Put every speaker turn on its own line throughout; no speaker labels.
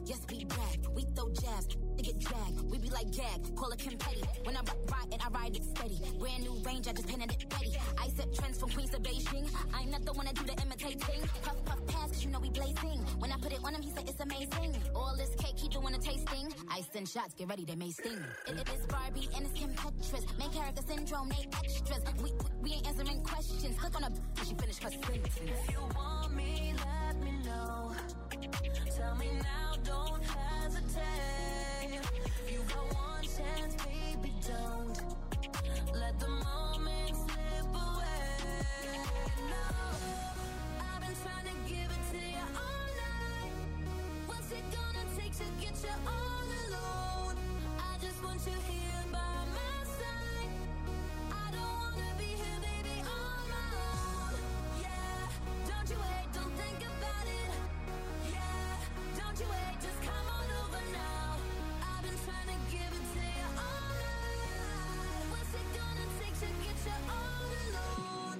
yes, we brag. We throw jabs, they get dragged. We be like gag, call it confetti. When I ride and I ride it steady. Brand new range, I just painted it ready. I set trends from Queens to Beijing. I'm not the one that do the imitating. Puff, puff, pass, cause you know we blazing. When I put it on him, he said it's amazing. All this cake, he doing a tasting. I send shots, get ready, they may sting. It is Barbie and it's Kim Petras. Main character syndrome, they extras. We ain't answering questions. Click on her till she finish her sentence.
If you want me, let me know. Tell me now, don't hesitate. You got one chance, baby, don't let the moment slip away. No, I've been trying to give it to you all night. What's it gonna take to get you all alone? I just want you here by my side. I don't wanna be here, baby, on my own. Yeah, don't you wait, don't think about it. Yeah, don't you wait, just come on over now. I've been trying to give it to you all night. What's it gonna take to get you all alone?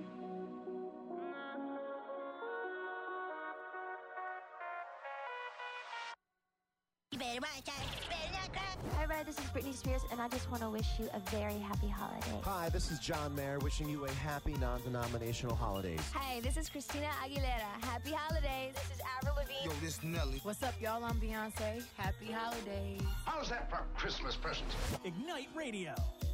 You better watch out, better not cry.
Hi, Red. This is Britney Spears, and I just want to wish you a very happy holiday.
Hi, this is John Mayer wishing you a happy non-denominational holidays.
Hi, this is Christina Aguilera. Happy holidays. This is Avril Lavigne.
Yo, this is Nelly.
What's up, y'all? I'm Beyonce. Happy holidays.
How's that for a Christmas present?
Ignite Radio.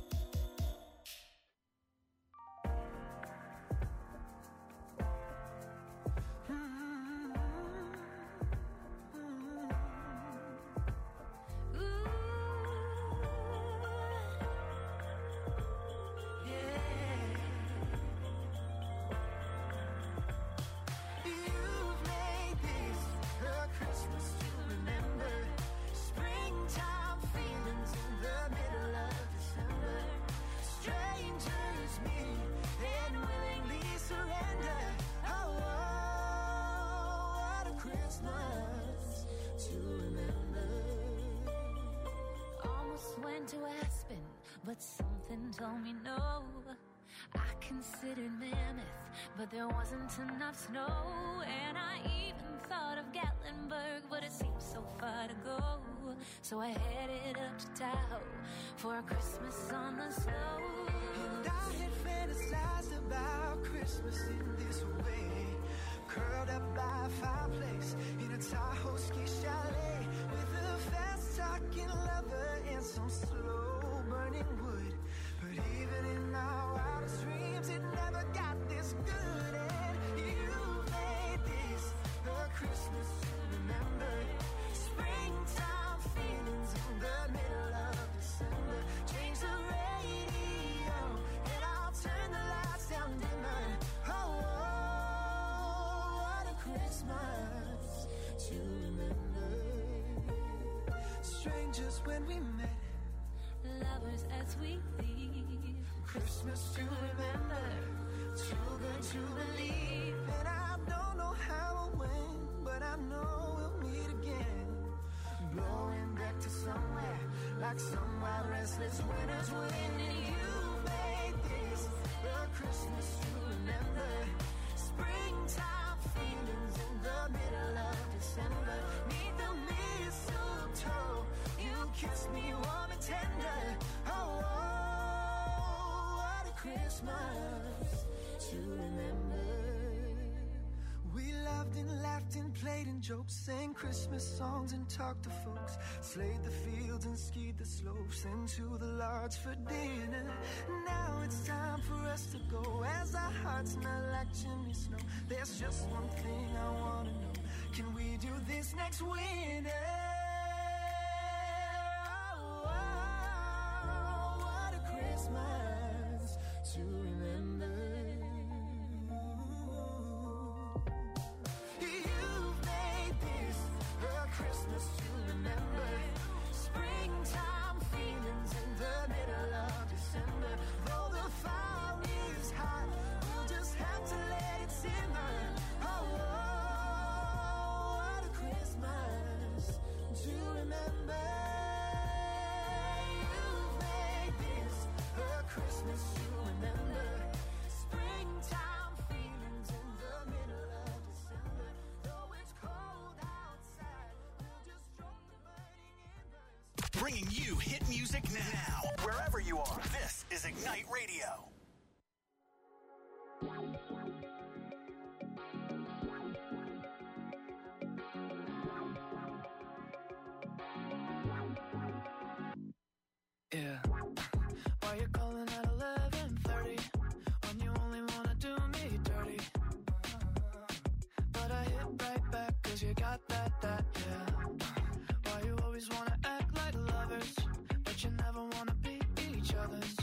You've made this a Christmas to remember. Springtime feelings in the middle of December. Strangers meet and willingly surrender. Oh, what a Christmas to remember. Almost went to Aspen, but something told me no. I considered Mammoth, but there wasn't enough snow. And I even thought of Gatlinburg, but it seemed so far to go. So I headed up to Tahoe for a Christmas on the snow. And I had fantasized about Christmas in this way. Curled up by a fireplace in a Tahoe ski chalet, with a fast-talking lover and some slow-burning wood. But even in my wildest dreams, it never got this good. And you made this a Christmas to remember. Springtime feelings in the middle of December. Change the radio and I'll turn the lights down dimmer. Oh, what a Christmas to remember. Strangers when we met, lovers as we leave. Christmas to remember, too good to believe. And I don't know how or when, but I know we'll meet again. Blowing back to somewhere, like some wild restless winter's wind. And you made this a Christmas to remember. Springtime feelings in the middle of December. Neath the mistletoe, you kissed me warm and tender. Oh, what a Christmas to remember. We loved and laughed and played and joked, sang Christmas songs and talked to folks, slayed the fields and skied the slopes into the lodge for dinner. Now it's time for us to go as our hearts melt like chimney snow. There's just one thing I want to know. Can we do this next winter? Christmas to remember. You've made this a Christmas to remember. Springtime feelings in the middle of December. Though the fire is hot, we'll just have to let it simmer. Oh, what a Christmas to remember.
Bringing you hit music now. Wherever you are, this is Ignite Radio.
Yeah. Why you calling at 11:30 when you only wanna do me dirty? But I hit right back 'cause you got that, yeah. Why you always wanna act like lovers, but you never wanna be each other's?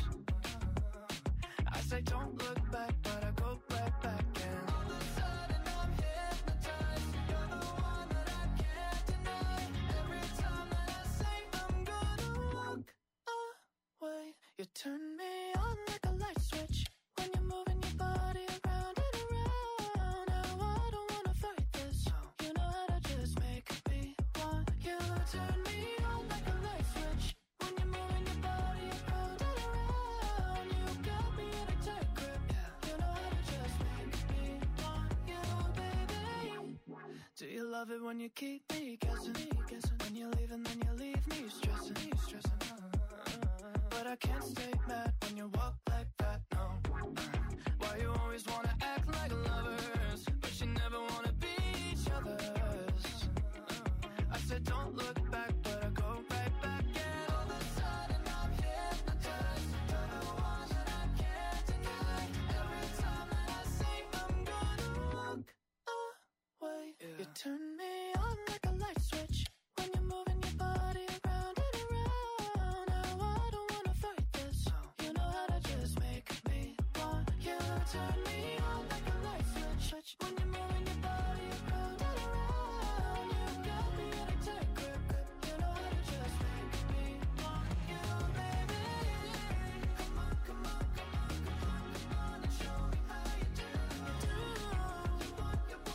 I say don't look back, but I go right back and all of a sudden I'm hypnotized. You're the one that I can't deny. Every time that I say I'm gonna walk away, you turn me on like a light switch when you're moving your body around and around. Now I don't wanna fight this. You know how to just make me want you. Turn me on like a light switch when you're moving your body around and around. You got me in a tight grip. You know how to just make me want you, baby. Do you love it when you keep me guessing? When you leave and then you leave me stressing. But I can't stay mad when you walk like that, no. Why you always wanna act like lovers, but you never wanna be each other's? I said don't look back, but I go right back. And all of a sudden I'm hypnotized. You're the one that I can't deny. Every time that I say I'm gonna walk away, you turn me on like a light switch when you're moving your body around and around. Now I don't wanna fight this. You know how to just make me want you. Turn me on like a light switch when you're moving your body around and around. You got me in a tight grip. You know how to just make me want you, baby. Come on, come on, come on, come on, come on and show me how you do. You want to keep me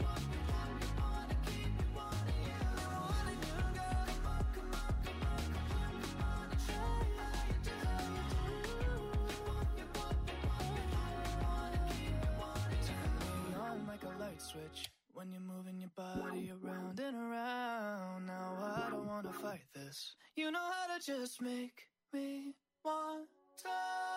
wanting you. Wanting you, girl. Come on, come on, come on, come on, come on and show me how you do. You want to keep me wanting. Turn me on like a light switch when you're moving your body around and around. Now I don't wanna fight this. You know how to just make me want to.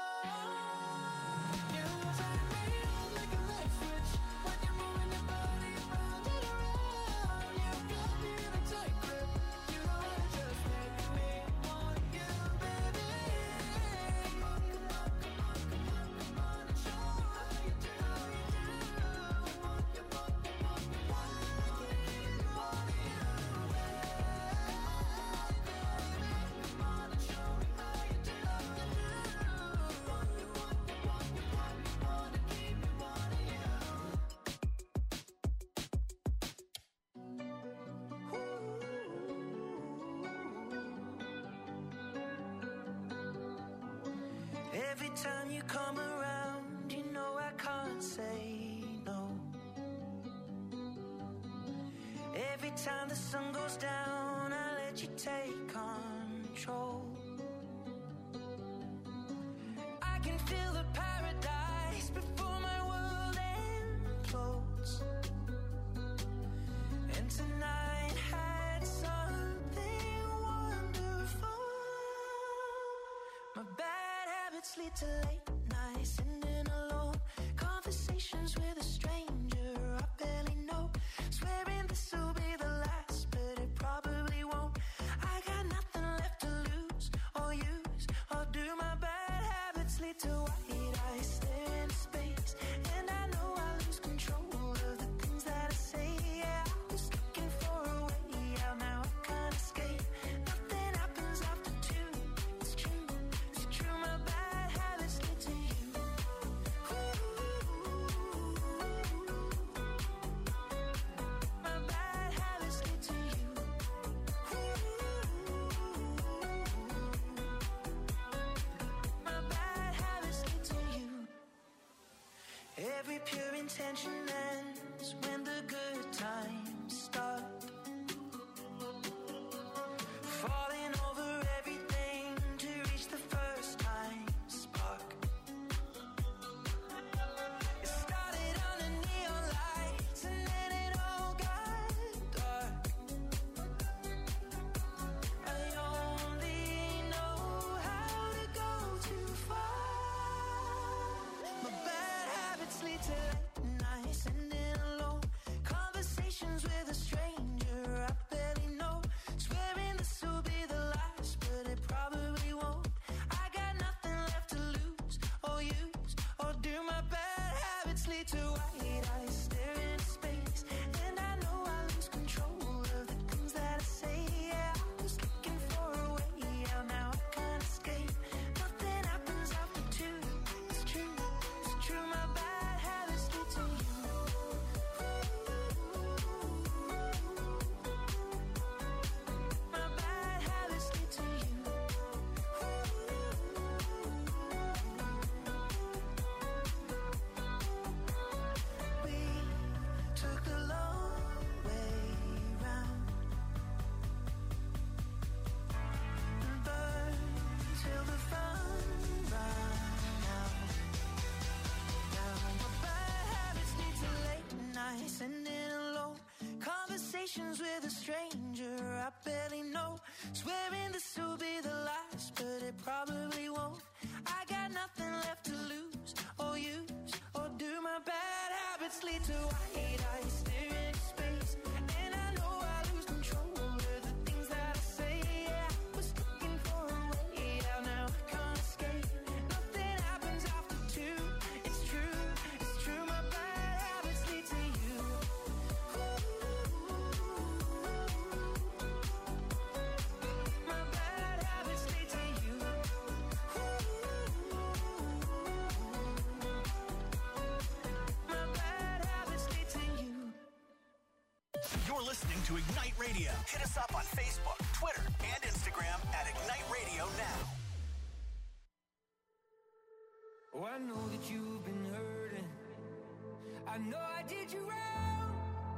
You turn me on like a light switch when you're moving your body around and around. You got me in a tight grip. You know how to just make me want you, baby. Come on, come on, come on, come on, come on and show me how you do. You want to keep me wanting you. Come on and show me how you do.
Every time you come around, you know I can't say no. Every time the sun goes down, I let you take control. I can feel the paradise before my world implodes. And tonight had something wonderful. My bad habits lead to late nights, sitting alone, conversations with a stranger I barely know, swearing this will be the last, but it probably won't. I got nothing left to lose or use or do. My bad habits lead to white eyes staring into space, and I know I lose control of the things that I say. Yeah, I was looking for a way out, now I can't escape. Nothing happens after two. It's true, it's true. My bad habits lead to you. Ooh. conversations with a stranger I barely know, swearing this will be the last, but it probably won't. I got nothing left to lose or use, or do my bad habits lead to white eyes staring into space? And I know I lose control of the things that I say. Yeah, I was looking for a way out, now I can't escape. Nothing happens after two. It's true, my bad habits lead to you. My bad habits lead to you. My bad habits lead to you.
You're listening to Ignite Radio. Hit us up on Facebook, Twitter, and Instagram at Ignite Radio Now.
Oh, I know that you've been hurting. I know I did you wrong.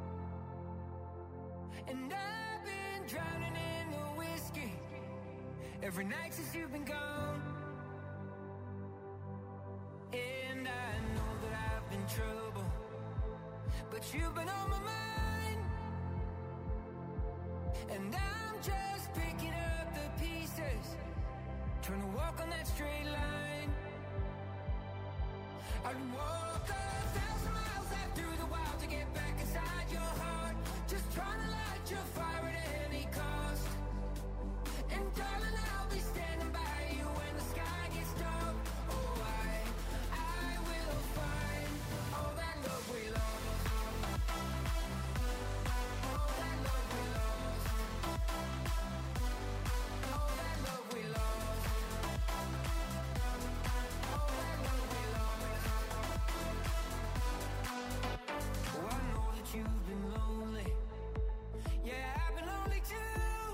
And I've been drowning in the whiskey every night since you've been gone. And I know that I've been trouble, but you've been on my mind. And I'm just picking up the pieces, trying to walk on that straight line. I'd walk 1,000 miles out through the wild to get back inside your heart, just trying to light your fire at any cost. And darling, I'll be standing by you when the sky gets dark. Oh, I will find all that love we lost. All that love we lost. All that love we lost. All that love we lost. Oh, I know that you've been lonely. Yeah, I've been lonely too.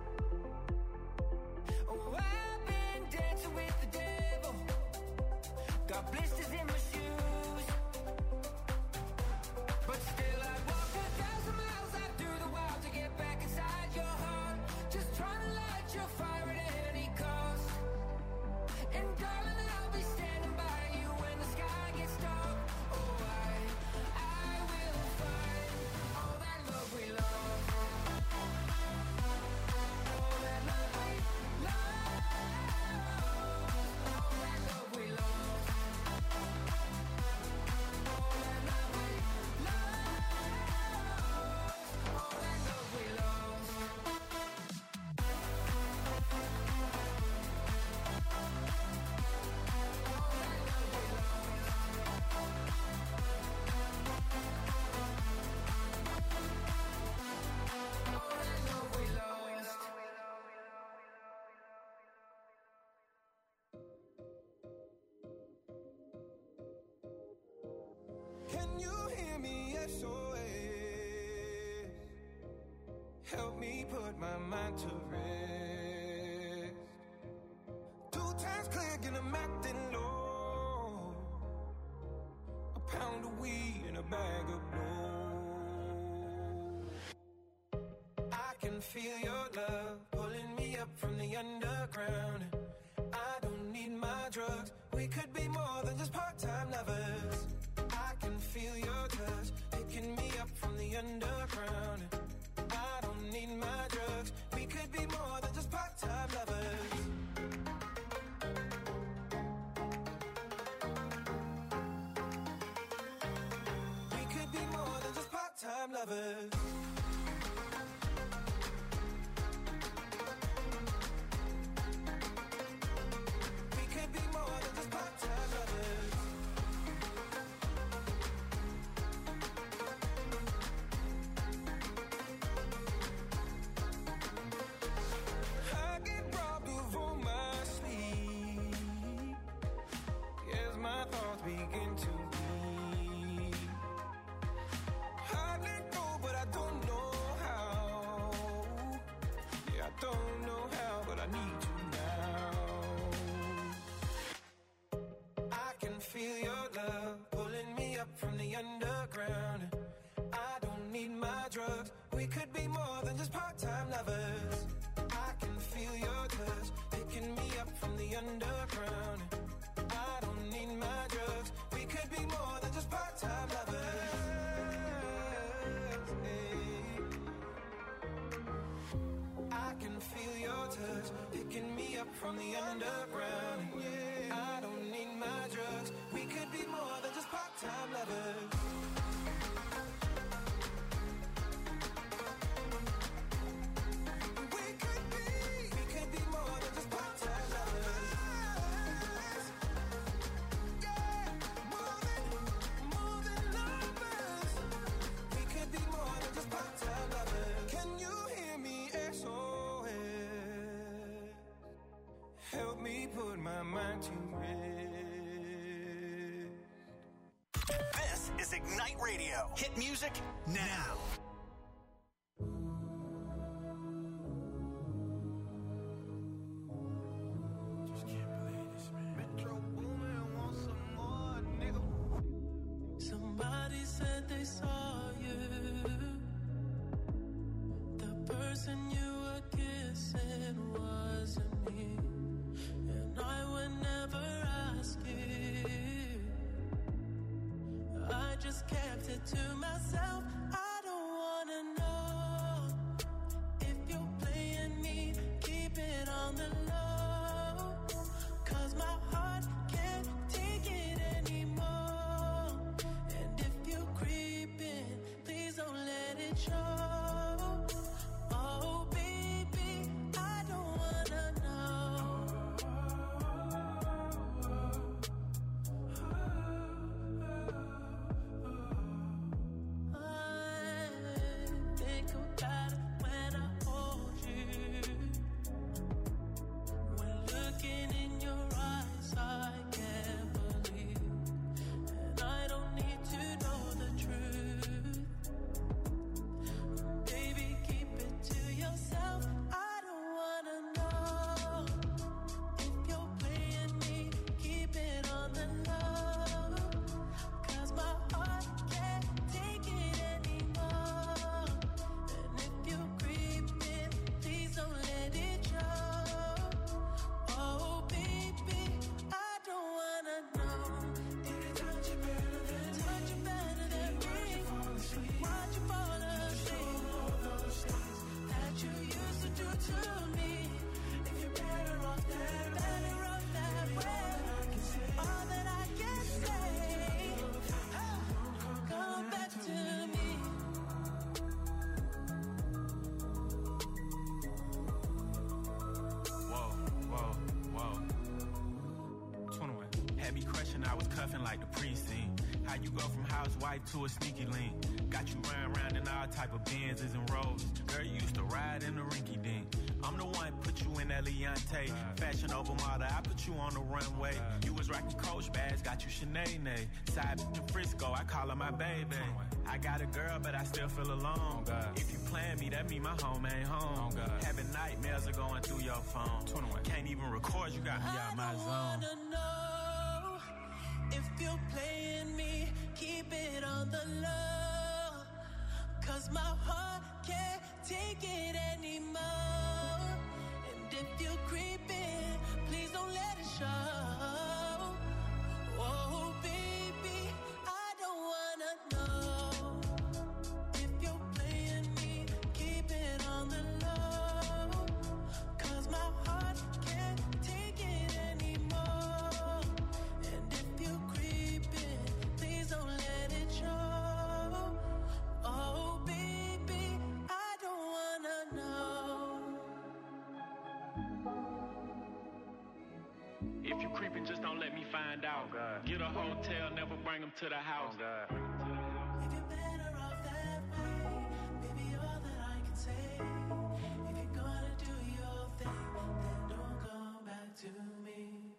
Oh, I've been dancing with the devil. Got blisters in my shoes. But still I'd walk 1,000 miles out through the wild to get back inside your heart, just trying to light your fire at any cost. And darling, I'll be standing by you when the sky gets dark. Oh, I will find all that love we lost. All that love we lost. All that love we lost. All that love we lost. All that love we lost. All that love we lost.
Can you hear me? SOS. Help me put my mind to rest. 2 times clear, and I'm acting low. A pound of weed and a bag of blow. I can feel your love pulling me up from the underground. I don't need my drugs. We could be more than just part-time lovers. I can feel your touch picking me up from the underground. I don't need my drugs. We could be more than just part-time lovers. We could be more than just part-time lovers. We could be more than just part-time lovers. I get robbed of all my sleep as my thoughts begin to bleed. I let go, but I don't
from the underground. And yeah, I don't need my drugs. We could be more than just part-time lovers. Help me put my mind to rest.
This is Ignite Radio. Hit music now.
Just can't believe this, man. Metro Boomin wants some more, nigga. Somebody said they saw you. The person you were kissing wasn't me. And I would never ask you. I just kept it to myself. I don't wanna know if you're playing me. Keep it on the low, 'cause my heart can't take it anymore. And if you're creeping, please don't let it show. Oh baby, I don't wanna know. I think about it when I hold you. When looking in your eyes, I can't believe. And I don't need to know the truth. Baby, keep it to yourself. I don't wanna know if you're playing me. Keep it on the low, 'cause my heart can't take it anymore. And if you're creeping, please don't let it show. Oh baby, I don't wanna know. Did it touch you better than me? Touch you better than me? Watch you fall asleep. Those things that you used to do to me. If you're better off that way, all that I can say, come back to me.
Whoa, whoa, whoa. 21. Had me crushing, I was cuffing like the precinct. How you go from housewife to a sneaky link? Got you round in all type of Benzes and Rolls. Girl, you used to ride in the rinky dink. I'm the one put you in that Leontay. Fashion over model, I put you on the runway. You was rocking Coach bags, got you Sinead. Side to Frisco, I call her my baby. I got a girl, but I still feel alone. If you plan me, that mean my home ain't home. Having nightmares are going through your phone. Can't even record, you got me out my zone.
I don't wanna know if you're playing me. Keep it on the low, 'cause my heart can't take it anymore. And if you're creeping, please don't let it show. Oh baby, I don't wanna know if you're playing me. Keep it on the low, 'cause my heart can't take it anymore. And if you're creeping, please don't let it show. Oh baby, I don't wanna know.
If you creeping, just don't let me find out. Get a hotel, never bring them to the house.
If you're better off that way, baby, all that I can say. If you're gonna do your thing, then don't come back to me.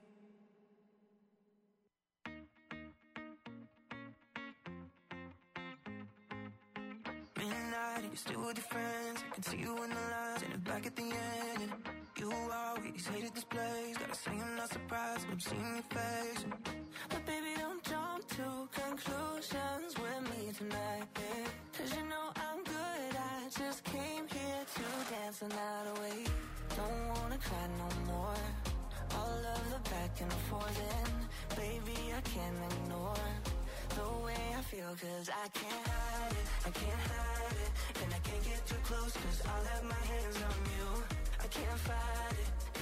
Midnight, and you're still with your friends. I can see you in the lines and back at the end. And you always hated this place. Gotta say I'm not surprised when I'm seeing your face. But baby, don't jump to conclusions with me tonight, babe. 'Cause you know I'm good. I just came here to dance the night away. Don't wanna cry no more. All of the back and forth, and baby, I can't ignore the way I feel, 'cause I can't hide it, I can't hide it. And I can't get too close, 'cause I'll have my hands on you. I can't fight it, 'cause if I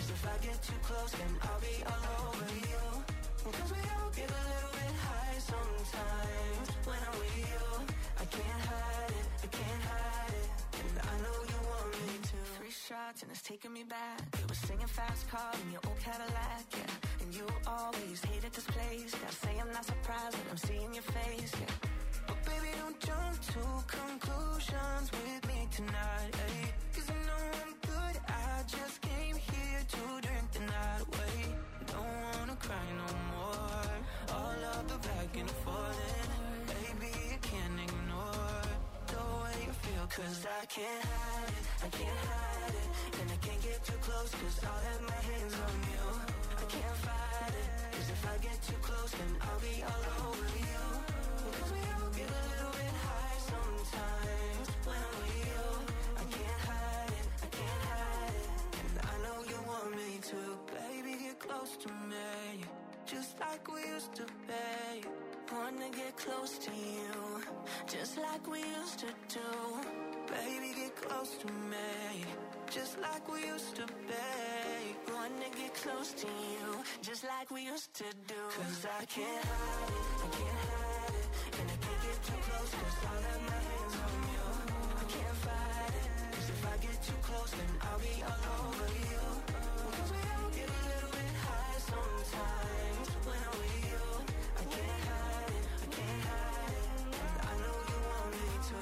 get too close, then I'll be all over you. Cause we all get a little bit high sometimes. When I'm with you, I can't hide it, I can't hide it. And I know you want me to. 3 shots and it's taking me back. You were singing fast car in your old Cadillac, yeah. And you always hated this place. Gotta say I'm not surprised that I'm seeing your face, yeah. But baby, don't jump to conclusions with me tonight, eh? Cause I know I'm good, I just came here to drink the night away. Don't wanna cry no more. All of the back and forth, baby, you can't ignore the way you feel. Cause I can't hide it, I can't hide it. And I can't get too close cause I'll have my hands on you. I can't fight it, cause if I get too close then I'll be all over you. Cause we all get a little bit high sometimes. When I'm with you, I can't hide it, I can't hide it. And I know you want me to. Baby, get close to me, just like we used to be. Wanna get close to you, just like we used to do. Baby, get close to me, just like we used to be. Wanna get close to you, just like we used to do. Cause I can't hide it, I can't hide it. And I can't get too close cause I'll have my hands on you. I can't fight it, cause if I get too close then I'll be all over you. Cause we all get a little bit high sometimes. When I'm with you, I can't hide it, I can't hide it. And I know you want me to.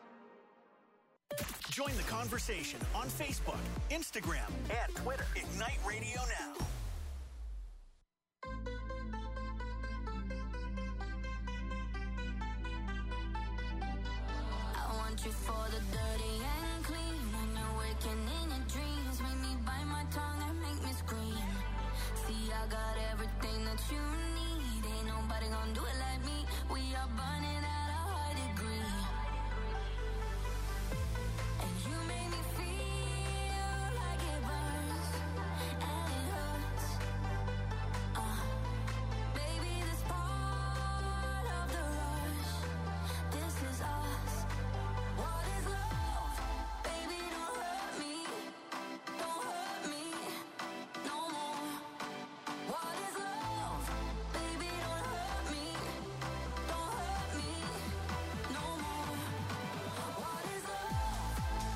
Join the conversation on Facebook, Instagram, and Twitter. Ignite Radio Now.
I want you for the dirty and clean. When you're waking in your dreams, make me bite my tongue and make me scream. See, I got everything that you need. Ain't nobody gonna do it like me. We are burning at a high degree. And you make me feel like it burns and it hurts. Baby, this part of the rush. This is us. What is love? Baby, don't hurt me. Don't hurt me no more. What is love? Baby, don't hurt me. Don't hurt me no more. What is love?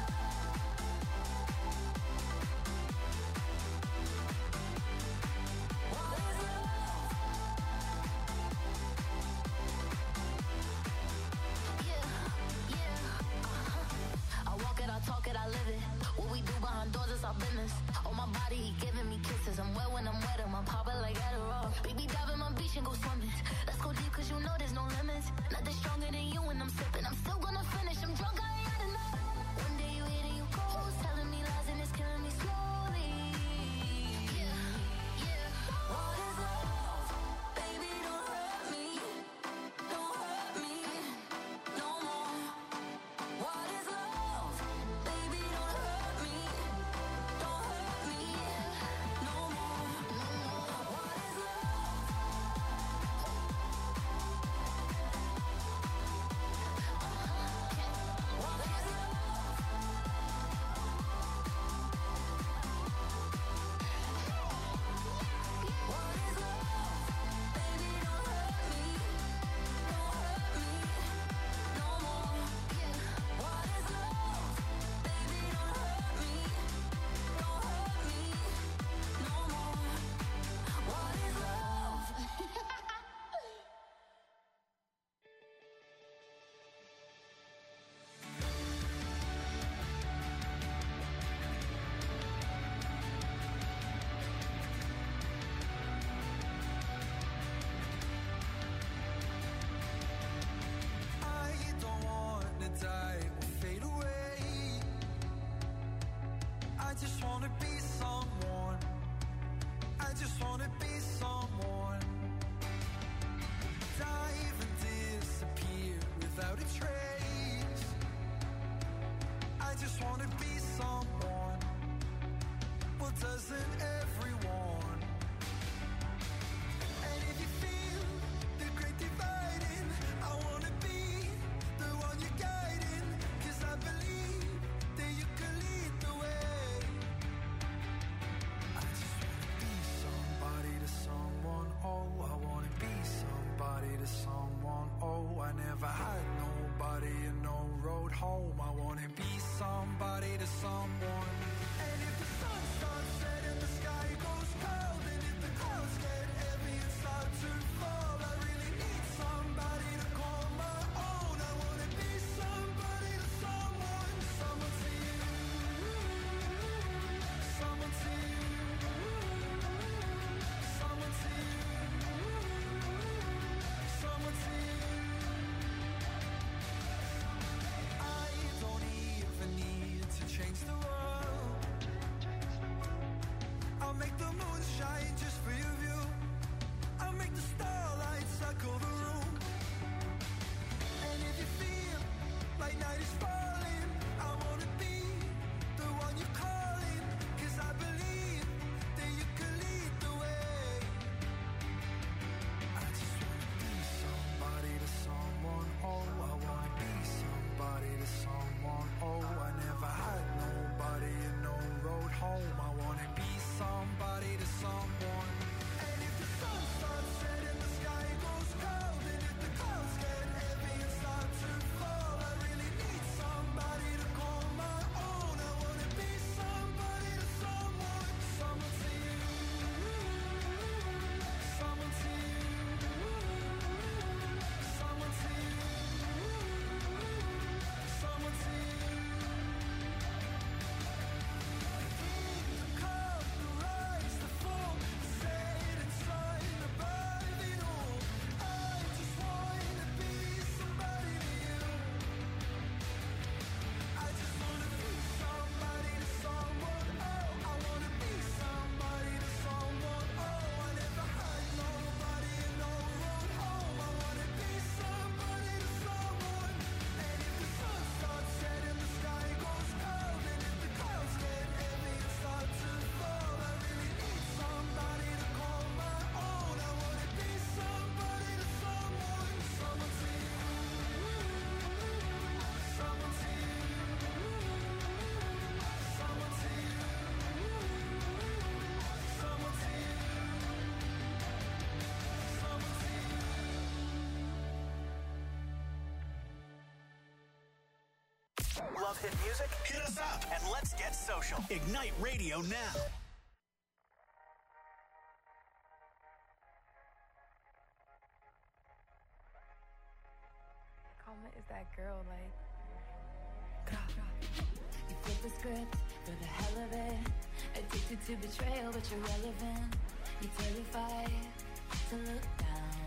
What is love? Yeah. I walk it, I talk it, I live it. What we do behind doors is our business. On my body, he giving me kisses. I'm wet when I'm wet, I'm popping like Adderall. Baby, dive in my beach and go swimming. Let's go deep cause you know there's no limits. Nothing stronger than you when I'm sipping. I'm still gonna finish, I'm drunk, I ain't had enough. One day you hit and you go, telling me lies and it's killing me slowly. Yeah. What is love? Baby, don't hurt me. Don't hurt me no more. What is love? Baby, don't hurt me. Don't hurt me no more. What is love? What is love? What is love? Baby, don't hurt me. Don't hurt me no more. What is love? Baby, don't hurt me. Don't hurt me no more. What is love?
I don't wanna die or fade away. I just wanna be someone. I just wanna be someone. Dive and disappear without a trace. I just wanna be someone. Well, doesn't everyone? And if you feel the great dividing, I wanna be the one you're guiding. 'Cause I believe that you can lead the way. I just wanna I wanna be somebody to someone. And if the sun starts setting, the sky goes cold, and if the clouds get heavy and start to fall, I really need somebody to call my own. I wanna be somebody to someone. Someone to you, someone to you, someone to you, someone to you. I don't even need to change the world. I'll make the moon shine just for your view. I'll make the starlight circle the room. And if you feel like night is falling, I wanna be the one you're calling, 'cause I believe that you can lead the way. I just wanna be somebody to someone. Oh, I wanna be somebody to someone. Oh, I never had nobody and no road home. I wanna be somebody to someone. And if the sun starts setting, the sky goes cold, and if the clouds get heavy and start to fall, I really need somebody to call my own. I wanna be somebody to someone. Someone to you, someone to you, someone to you, someone to you. The curve, the rise, the fall, set inside above it all. I just wanna be somebody to you. I just wanna be somebody to someone. Oh, I wanna be somebody to someone. Oh, I never had nobody and no road home. I wanna be somebody to someone. And if the sun starts setting, the sky goes cold, and if the clouds get heavy and start to fall, I really need somebody to call my own. I wanna be somebody to someone. Someone to you, someone to you, someone to you, someone to you, someone to you.
Love hit music? Hit us up and let's get social. Ignite Radio now.
Karma is that girl, like.
You flip the script for the hell of it. Addicted to betrayal, but you're relevant. You're terrified to look down.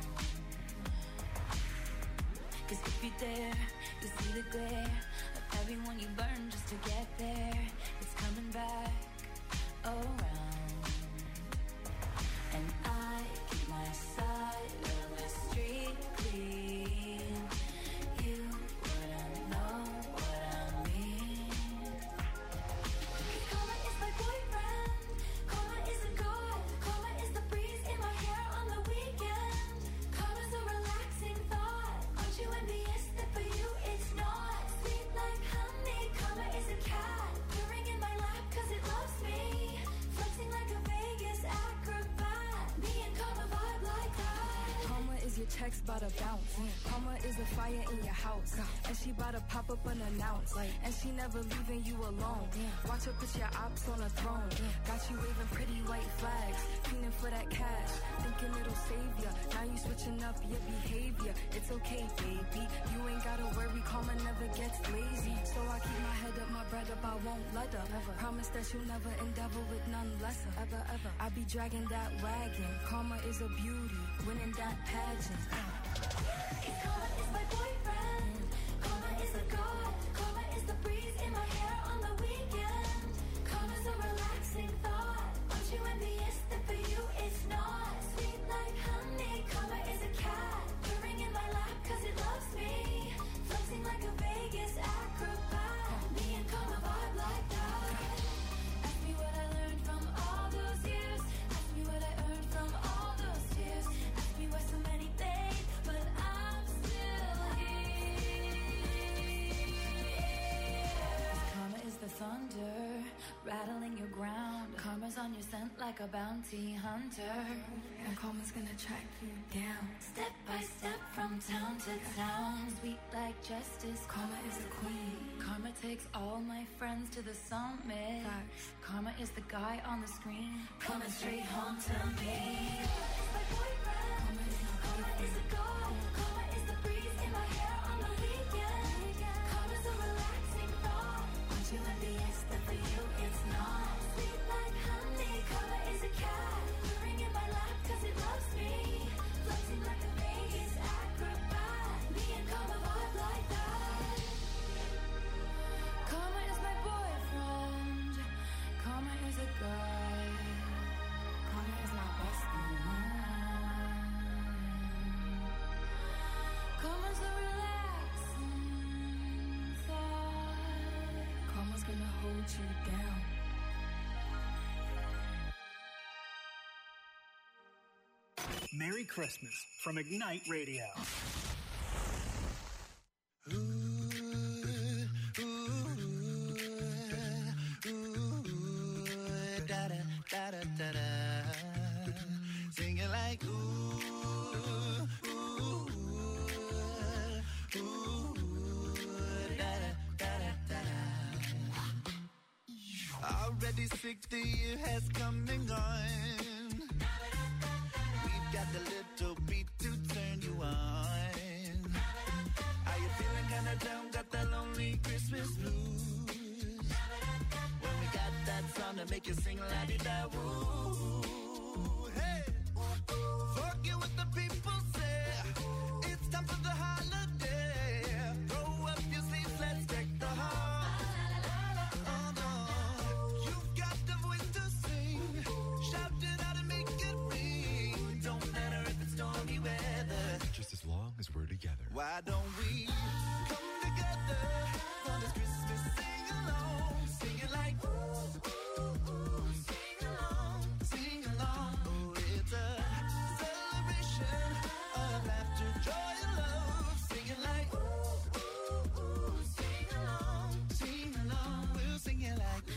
'Cause if you dare, you see the glare of everyone you burn just to get there. It's coming back around. And I keep my side of the street clean. You wouldn't know what I mean. Karma is my boyfriend. Karma is a god. Karma is the breeze in my hair on the weekend. Karma's a relaxing thought. Aren't you envious that for you it's not? Sweet like honey. Karma is a cat purring in my lap 'cause it loves me. Flexing like a Vegas acrobat. Me and Karma vibe like that.
Karma is your checks bout to bounce. Karma is the fire in your house. And she bout to pop up unannounced. And she never leaving you alone. Watch her put your ops on a throne. Got you waving pretty white flags. Feeling for that cash. Thinking it'll save ya. Now you switching up your behavior. It's okay, baby. You ain't gotta worry. Karma never gets lazy. So I keep my head up, my bread up. I won't let her. Promise that you'll never endeavor with none lesser. Ever. I be dragging that wagon. Karma is a beauty. Winning that pageant.
Karma is my boyfriend. Karma is a god. Karma is the breeze in my hair on the weekend. Karma's a relaxing thought. Aren't you envious that for you it's not? Sweet like honey. Karma is a cat purring in my lap 'cause it loves me. Flexing like a Vegas acrobat. Me and Karma vibe like that. Ask me what I learned from all those years. Ask me what I earned from all those tears. Ask me why so many days, but I'm still here. Karma is the thunder rattling your ground. Karma's on your scent like a bounty hunter.
And karma's gonna track you down.
Step by step from town to town. Sweet like justice.
Karma is a queen.
Karma
takes all my friends to the summit. Karma is the guy on the screen, coming straight home to me. It's my boyfriend. Karma is a girl. Karma is the breeze in my hair on the weekend. Karma's a relaxing thought. Aren't you envious that for you it's not? Sweet like honey. Karma is a cat. Purring in my lap 'cause it loves me. Floating like a Vegas acrobat. Me and Karma vibe like that. Karma is my boyfriend. Karma is a guy. Karma is my bestie. Karma's a relaxing thought. Karma's gonna hold you down.
Merry Christmas from Ignite Radio.
Sing it like already 60 years has come and gone. We've got the little beat to turn you on. Are you feeling kinda down? Got that lonely Christmas blues? When we got that song to make you sing la-di-da-woo. Hey, forget what the people say. It's time for the holiday. Throw up your sleeves, let's deck the hall. Oh no, you've got the voice to sing. Shout it out and make it ring. Don't matter if it's stormy weather.
Just as long as we're together.
Why don't we come together for this Christmas sing along? Sing it like sing along, sing along. Oh, it's a celebration of laughter, joy, and love. Sing it like sing along, sing along. We'll sing it like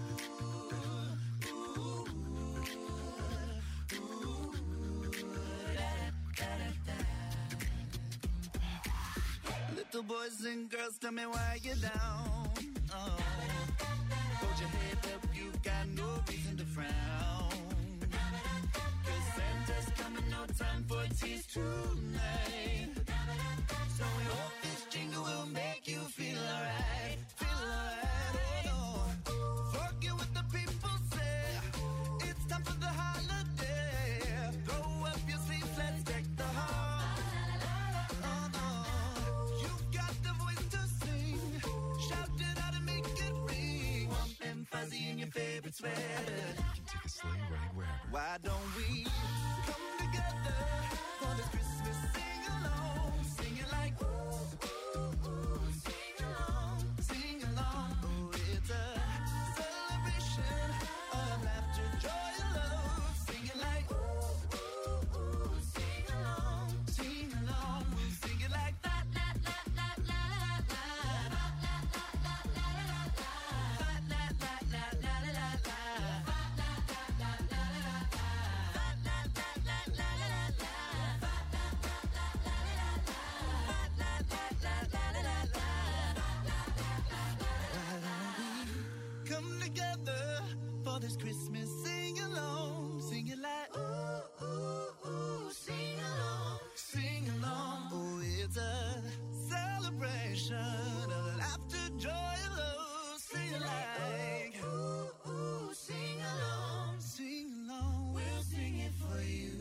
little boys and girls, tell me why you're down. Oh, hold your head up, you got no reason to frown. 'Cause Santa's coming, no time for tears tonight. So we hope this jingle will make you feel alright. Feel alright, oh no. Forget what the people say. It's time for the holiday. Throw up your sleeves, let's deck the hall. Oh no, you've got the voice to sing. Shout it out and make it ring. Warm and fuzzy in your favorite sweater.
You can take a sleigh ride wherever.
Why don't we come together for this Christmas sing along? Sing it like sing along, sing along. Oh, it's a celebration of laughter, joy, and love. Sing it like sing along, sing along. We'll sing it like la la la la la la la la la la la la la la la la la. Come together for this Christmas sing along. Sing it like sing along, sing along. Oh, it's a celebration of laughter, joy, and love. Sing it like sing along, sing along. We'll sing it for you.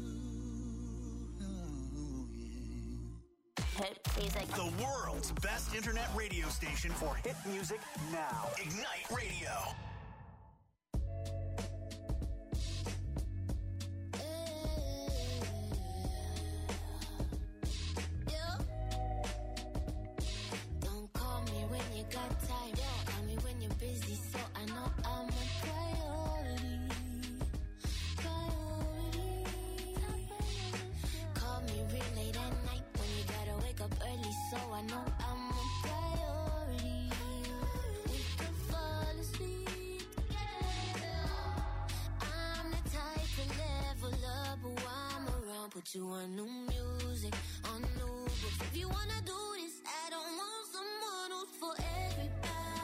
Oh, yeah.
Hit music.
The world's best internet radio station for hit music now. Ignite Radio.
Don't call me when you got time. Call me when you're busy, so I know I'm a priority. Call me real late at night when you gotta wake up early, so I know I'm a priority. We could fall asleep together. I'm the type to level up, but while I'm around, put you on new music, on new books. If you wanna do this, I don't want someone who's for everybody.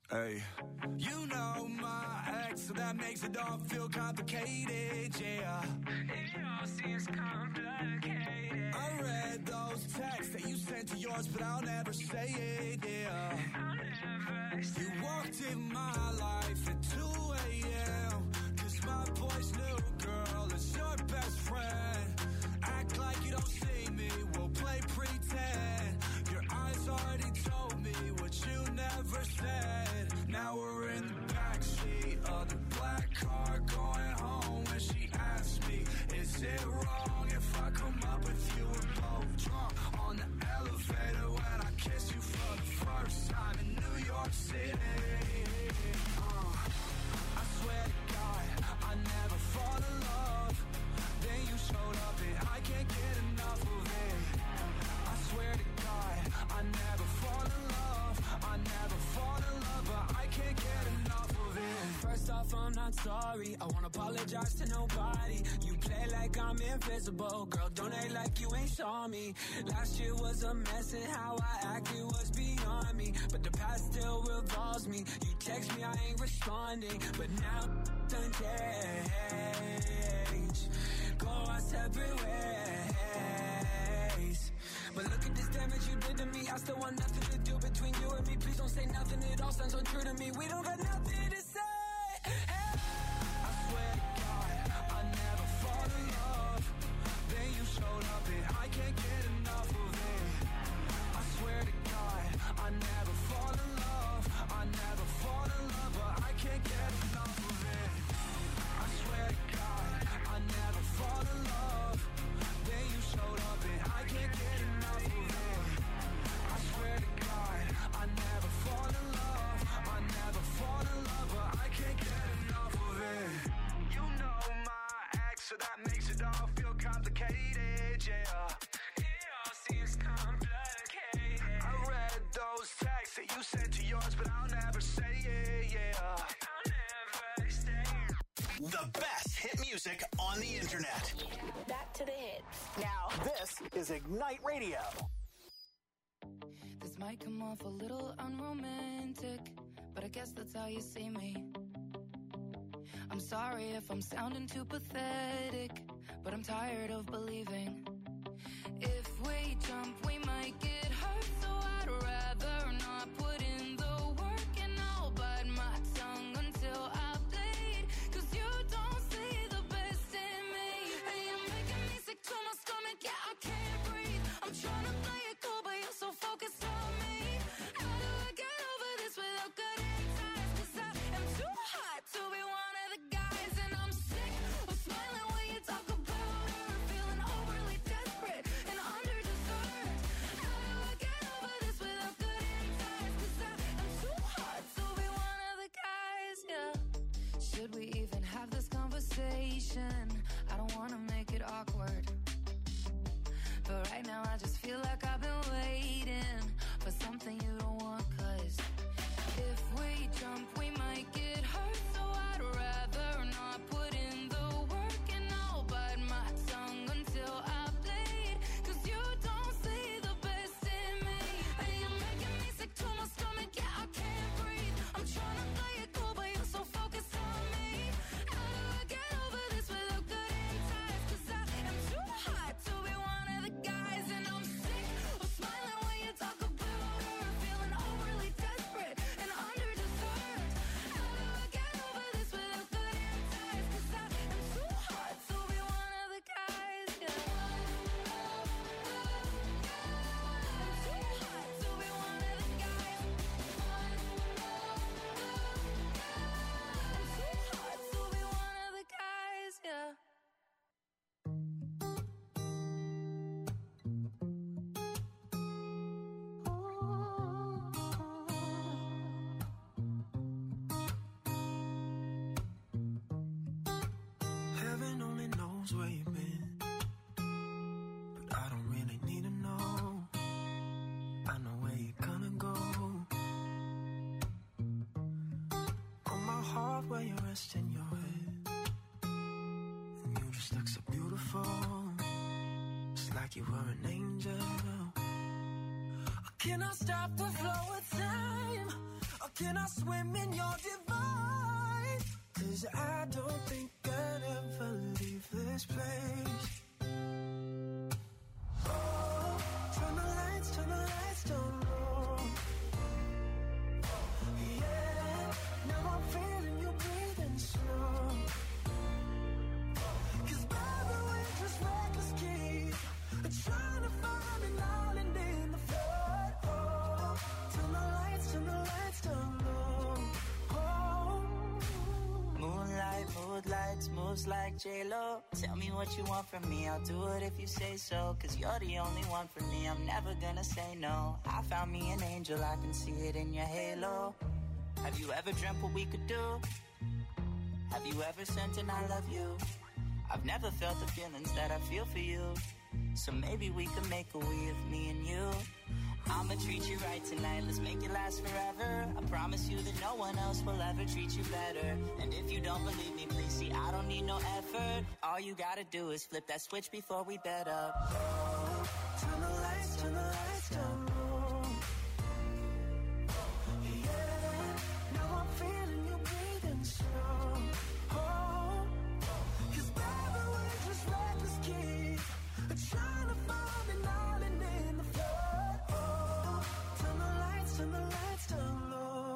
Hey, you know my ex, so that makes it all feel complicated, yeah. It all seems complicated. I read those texts that you sent to yours, but I'll never say it, yeah. I'll never say it. You walked in my life at 2 a.m. Cause my boy's new girl is your best friend. Act like you don't see me, we'll play pretend. Your eyes already told me what you never said. Now we're in the backseat of the black car going home. When she asked me, is it wrong if I come up with you? We're both drunk on the elevator when I kiss you for the first time in New York City. I swear to God, I never fall in love. Then you showed up and I can't get enough of it. I swear to God, I never fall in love. I never fall in love, but I can't get enough of it.
First off, I'm not sorry. I won't apologize to nobody. You play like I'm invisible. Girl, don't act like you ain't saw me. Last year was a mess and how I acted was beyond me. But the past still revolves me. You text me, I ain't responding. But now done change. Go our separate ways. But look at this damage you did to me. I still want nothing to do between you and me. Please don't say nothing, it all sounds untrue to me. We don't got nothing to say. Hey.
I swear to God, I never fall in love. Then you showed up and I can't get enough of it. I swear to God, I never fall in love. I never fall in love, but I can't get enough of it. I swear to God, I never fall in love. Then you showed up and I can't get enough of it. I swear to God, I never fall in love. I never fall in love, but I can't get enough of it. You know my ex, so that makes it all feel complicated, yeah.
It all seems complicated.
I read those texts that you sent to yours, but I'll never say it, yeah.
I'll never say it.
The best hit music on the internet.
Back to the hits.
Now, this is Ignite Radio.
This might come off a little unromantic, but I guess that's how you see me. I'm sorry if I'm sounding too pathetic, but I'm tired of believing. If we jump, we might get hurt, so I'd rather not put in the work, and I'll bite my tongue until I bleed. Cause you don't see the best in me, and you're making me sick to my stomach, yeah, I can't breathe. I'm trying to play it cool, but you're so focused on me. How do I get over this without cutting ties? Cause I am too hot to be one of the guys, and I'm sick of smiling when you talk about her, feeling overly desperate and under-deserved. How do I get over this without cutting ties? Cause I am too hot to be one of the guys, yeah. Should we even have this conversation? I don't wanna make it awkward, but right now I just feel like I've been waiting for something you don't want. Cause if we jump, we might get hurt, so I'd rather not put in the work, and I'll bite my tongue until I bleed. Cause you don't see the best in me, and you're making me sick to my stomach, yeah, I can't breathe. I'm trying to play it cool, but you're so focused on me. How do I get over this without cutting ties? Cause I am too hot to be one of the guys, and I'm sick of smiling when you talk about her, feeling overly desperate and under-deserved. How do I get over this without cutting ties? Cause I am too hot to be one of the guys, yeah. I'm too hot to be one of the guys. I'm too hot to be one of the guys, yeah.
Heaven only knows where you've been, but I don't really need to know. I know where you're gonna go. On my heart where you're resting your head, and you just look so beautiful. It's like you were an angel. Can I stop the flow of time? Or
Can I swim in your divine? 'Cause I don't think I'll ever leave this place. Oh, turn the lights down low. Yeah, now I'm feeling you breathing slow. 'Cause baby, we're just reckless kids, trying to find an island in the flood. Oh, turn the lights down low. Oh.
Moonlight, mood lights, moves like J-Lo. Tell me what you want from me, I'll do it if you say so. 'Cause you're the only one for me, I'm never gonna say no. I found me an angel, I can see it in your halo. Have you ever dreamt what we could do? Have you ever sent an I love you? I've never felt the feelings that I feel for you. So maybe we could make a we of me and you. I'ma treat you right tonight, let's make it last forever. I promise you that no one else will ever treat you better. And if you don't believe me, please see, I don't need no effort. All you gotta do is flip that switch before we bed up.
Oh, turn the lights down low. Yeah, now I'm feeling you breathing slow. Oh, 'cause baby, we're just reckless kids, trying to find an island in the flood. Oh, turn the lights down low.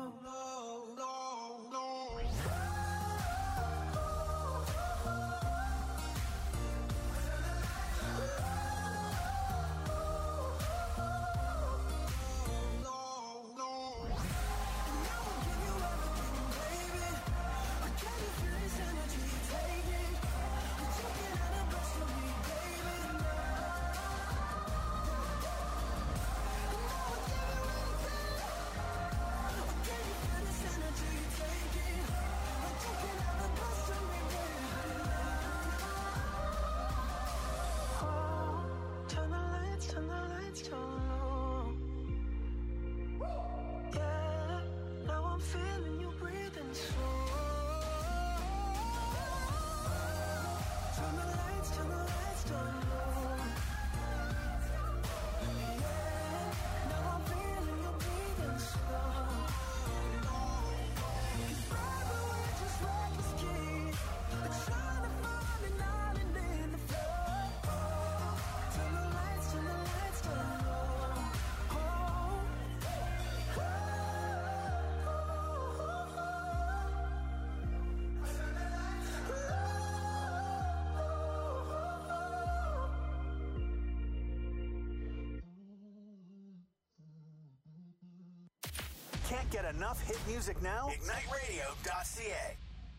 Can't get enough hit music now? IgniteRadio.ca.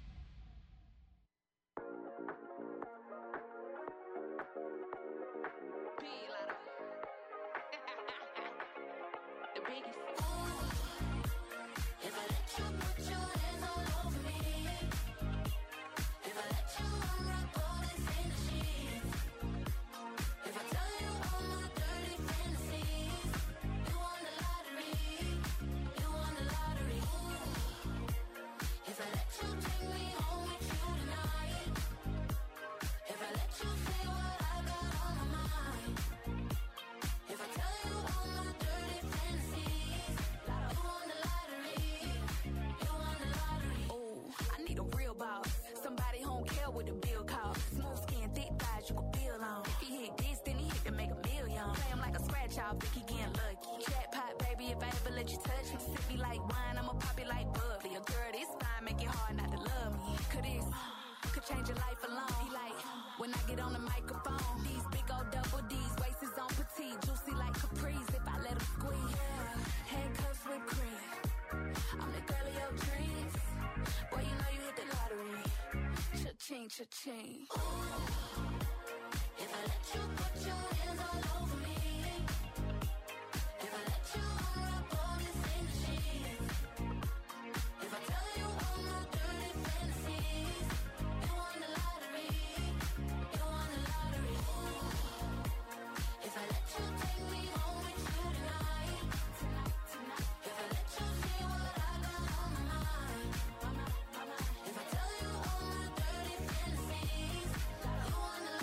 Cha-ching.
If I let you put your hands all over me, if I let you unwrap all these in the sheets, if I tell you all my dirty fantasies, you won the lottery, you won the lottery. If I let you take me home with you tonight, if I let you see what I got on my mind, if I tell you all my dirty fantasies, you won the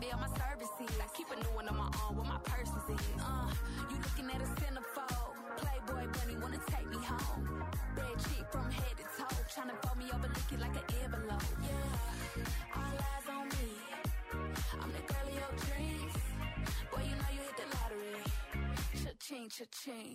only on my services. I keep a new one on my arm where my purse is in. You looking at a centerfold. Playboy bunny wanna take me home. Bad chick from head to toe. Tryna fold me over, lick it like an envelope. Yeah, all eyes on me. I'm the girl of your dreams. Boy, you know you hit the lottery. Cha-ching, cha-ching.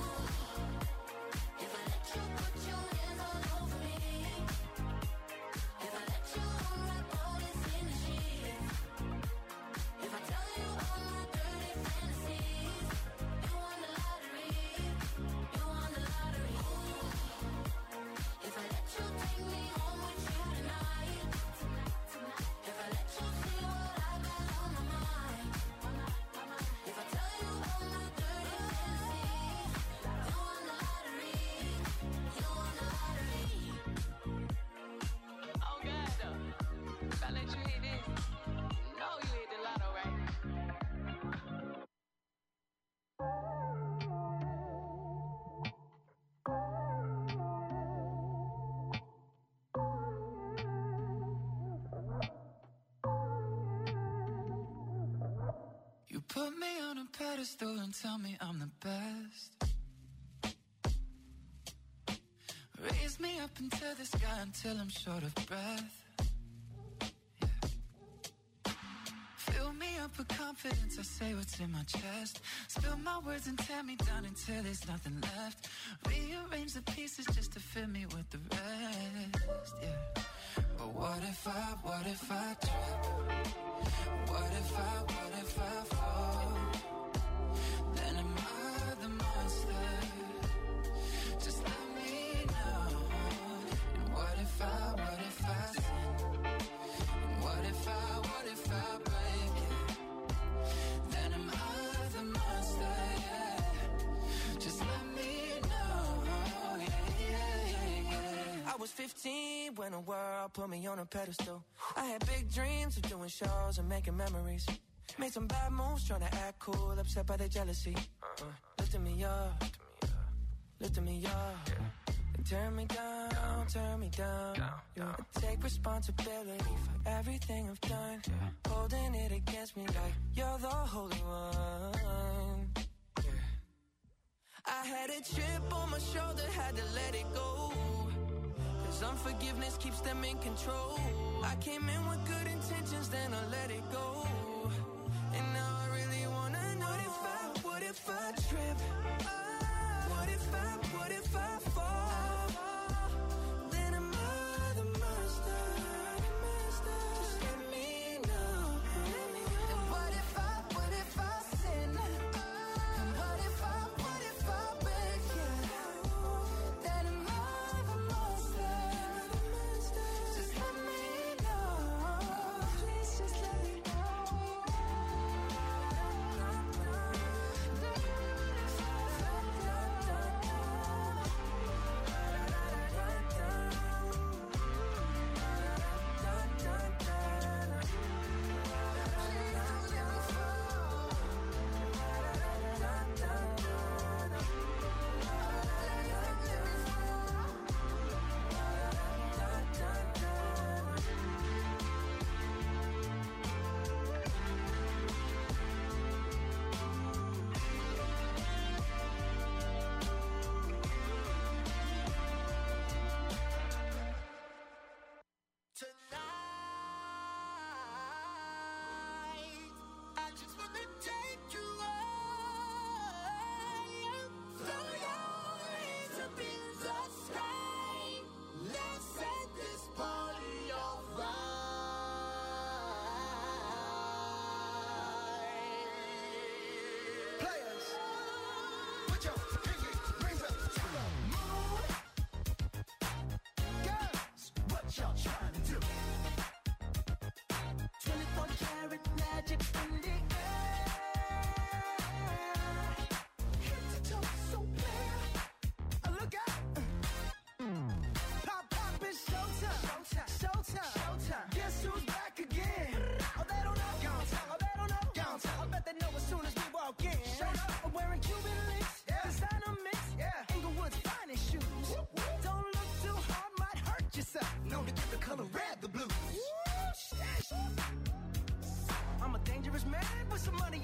If I let you put your hands all over me, if I let you unwrap all this in the sheets, if I tell you all my dirty fantasies, you won the lottery, you won the lottery. If I let you take me home with you tonight, if I let you see what I got on my mind, if I tell you all my dirty fantasies, you won the lottery, you won the lottery. Oh God, though, if I let you hit this, you know you hit the lotto, right?
You put me on a pedestal and tell me I'm the best. Raise me up into the sky until I'm short of breath. Yeah. Fill me up with confidence, I say what's in my chest. Spill my words and tear me down until there's nothing left. Rearrange the pieces just to fill me with the rest. Yeah. But what if I trip? What if I fall? Then am I the monster? Just let me know. And what if I sin? And what if I break it? Then am I the monster? Yeah. Just let me know. Yeah.
I was 15 when the world put me on a pedestal. I had big dreams of doing shows and making memories. Made some bad moves trying to act cool, upset by their jealousy. Lifting me up, lifting me up. And turn me down, turn me down. I take responsibility for everything I've done. Holding it against me like you're the holy one. I had a chip on my shoulder, had to let it go. Cause unforgiveness keeps them in control. I came in with good intentions, then I let it go. And now I really wanna know what if I trip? What if I fall? Then am I the monster? Just let me know. And what if I sin? And what if I break it? Then am I the monster? Just let me know. Please just let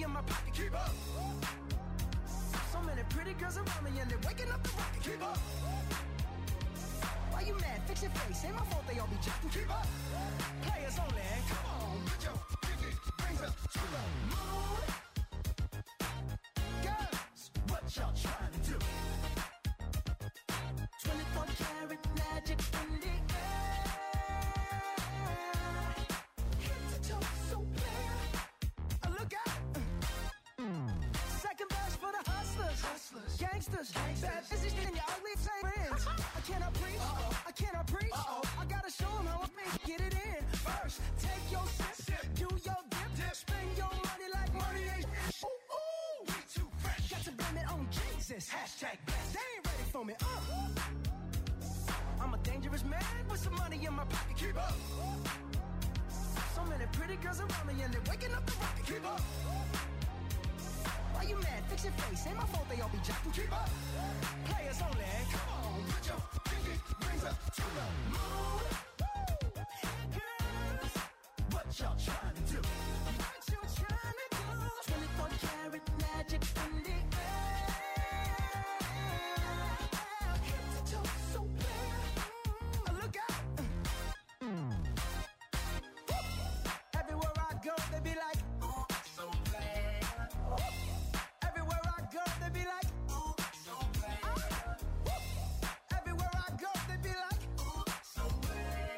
in my pocket. Keep up. So many pretty girls around me and they're waking up the rocket. Keep up. Why you mad? Fix your face. Ain't my fault they all be jacking. Keep up. Players only. Come on, put your pinky rings up to the moon. Girls, what y'all trying to do? 24 karat magic in the air. Head to toe, so clear. Look out. Second verse for the hustlers. Gangsters. Bad business in your ugly friends. I cannot preach. I cannot preach. I gotta show them how I get it in. First, take your sip. Do your dip. Spend your money like money ain't. Ooh, we too fresh. Got to blame it on Jesus. Hashtag blessed. They ain't ready for me. I'm a dangerous man with some money in my pocket. Keep up. So many pretty girls around me and they're waking up the rocket. Keep up. Why you mad? Fix your face. Ain't my fault they all be jacking. Keep up. Players only. Come on, put your pinky rings up to the moon. Girls, what y'all trying to do? What you trying to do? 24 karat magic in the air. Head to toe, so clear. Look out. Everywhere I go, they be like, oh, so bad. Everywhere I go, they be like, oh, so bad. Everywhere I go, they be like, oh, so bad.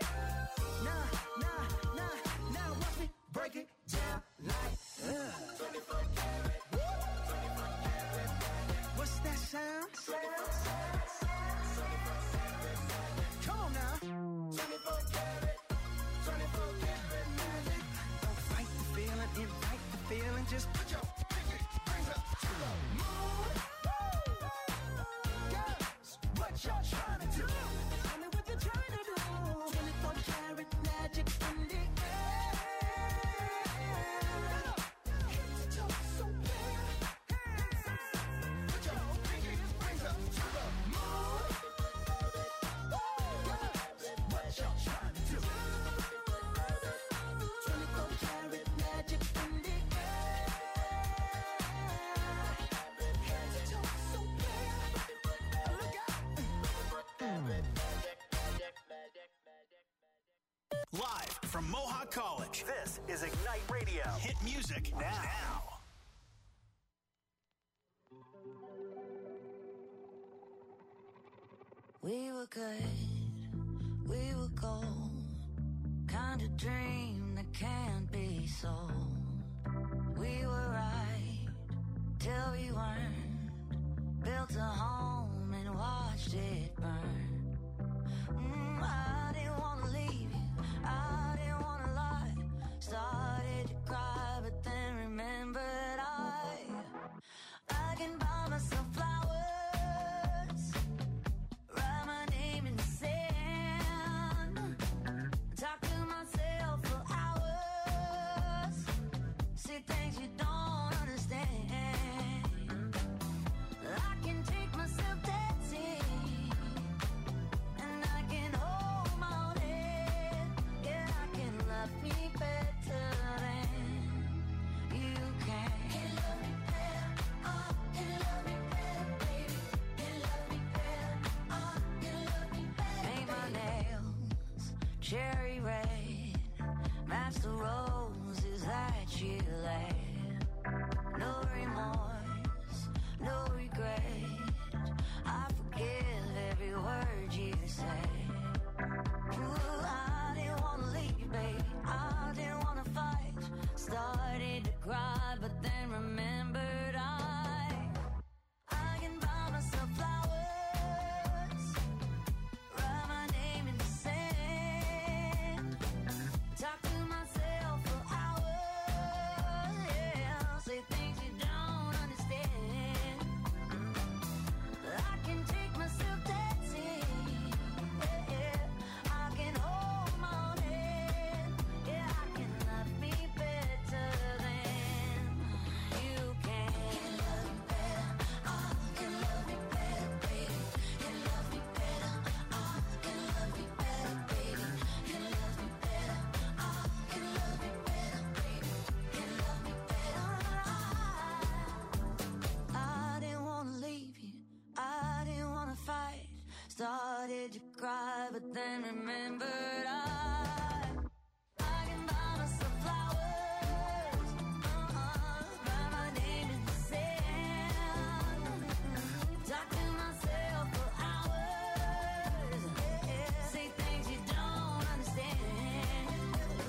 Now, watch me break it down like 24 karat. 24 karat. What's that sound? Come on now. 24 karat. 24 karat magic. Don't fight the feeling, invite the feeling. Just put your pinky rings up to the moon. Girls, what y'all trying to do? Tell me what you're trying to do. 24 karat magic in the air. Head to toe, so clear. Put your pinky rings up to the moon. Girls, what y'all trying to do? 24 karat magic in the air. Head to toe, so clear. Look out.
Live from Mohawk College, this is Ignite Radio. Hit music now.
We were good, we were gold. Kind of dream that can't be sold. We were right till we weren't. Built a home and watched it burn. I didn't want to leave you, I didn't want to lie. Started to cry, but then remembered I can buy myself flowers, write my name in the sand, talk to myself for hours, see things you don't understand. I can take myself dancing, and I can hold my own head. Yeah, I can love me better than you can. Can love me better, oh, can love me better, baby. Can love me better, oh, can love me better. Paint my nails cherry red, match the rose